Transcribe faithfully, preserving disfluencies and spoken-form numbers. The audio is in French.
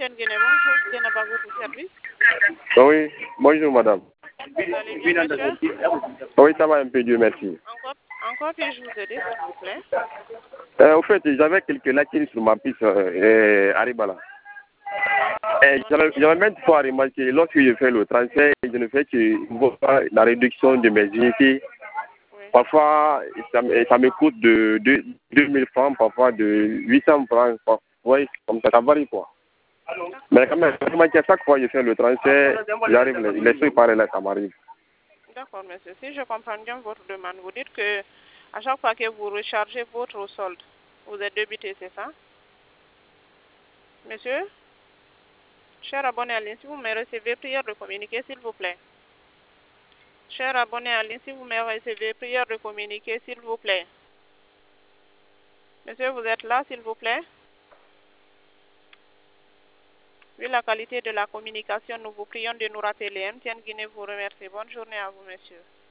M T N Guinée, bonjour, je n'ai pas votre service. Oui, bonjour madame. Vous allez bien, monsieur? Oui, ça va un peu, Dieu merci. Encore, encore puis-je vous aider, s'il vous plaît? Euh, au fait, j'avais quelques lacunes sur ma piste euh, Aribala. Et J'avais j'avais même fois remarqué, lorsque je fais le transfert, je ne fais que voir la réduction de mes unités. Oui. Parfois, ça, me- ça me coûte de deux mille francs, parfois de huit cents francs. Oui, comme ça, ça varie quoi. Mais quand même, remarqué, à chaque fois que je fais le transfert, j'arrive, les, les trucs pareils là, ça m'arrive. D'accord, monsieur. Si je comprends bien votre demande, vous dites que à chaque fois que vous rechargez votre solde, vous êtes débité, c'est ça? Monsieur? Cher abonné à ligne, si vous me recevez, prière de communiquer, s'il vous plaît. Cher abonné à ligne, si vous me recevez, prière de communiquer, s'il vous plaît. Monsieur, vous êtes là, s'il vous plaît? Vu la qualité de la communication, nous vous prions de nous rappeler. M T N Guinée vous remercie. Bonne journée à vous, monsieur.